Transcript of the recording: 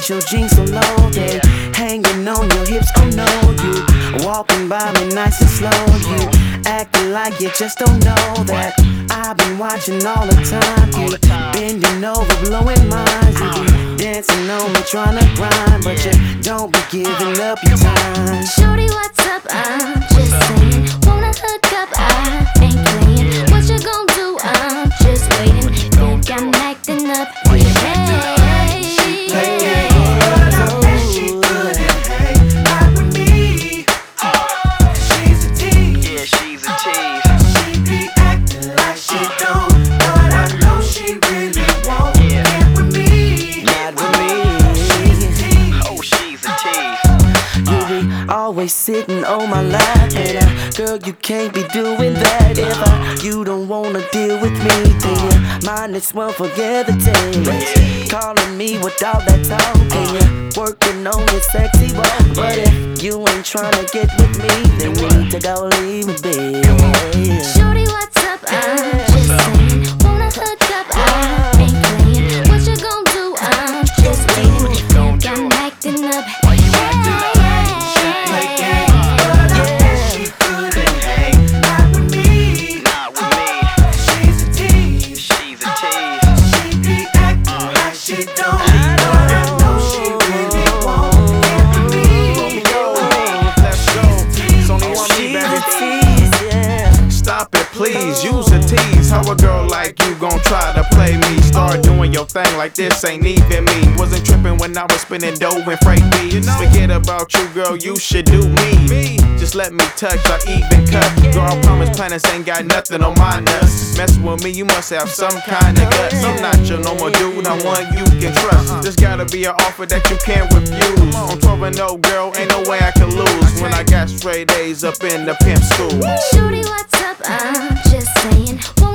with your jeans so low, they hanging on your hips. I know you walking by me nice and slow. You acting like you just don't know that I've been watching all the time. You bending over, blowing minds. You be dancing on me, trying to grind, but you don't be giving up your time. Shorty, what's up? I'm just saying, wanna hook up? I ain't playing. What you gon' do? I'm just waiting. Think I'm acting up? Always sitting on my lap, and girl, you can't be doing that. If you don't wanna deal with me, then you might as well forget the taste. Calling me with all that talking, you working on your sexy walk. But if you ain't tryna get with me, then we need to go leave me, baby. Shorty, what's up? I'm just saying, wanna hook up? I ain't playing. What you gon' do? I'm just waiting. Think I'm acting up? Please use a tease. How a girl like you gon' try to play me? Start doing your thing like this ain't even me. Wasn't tripping when I was spinning dough and freight beats. Forget about you, girl, you should do me. Just let me touch or even cut. Girl, I promise planets ain't got nothing on my nuts. Messing with me, you must have some kind of guts. I'm not your normal dude, I'm one you can trust. There's gotta be an offer that you can't refuse. I'm 12 and 0, girl, ain't no way I can lose. When I got straight A's up in the pimp school. Shorty, what's up? I'm just saying.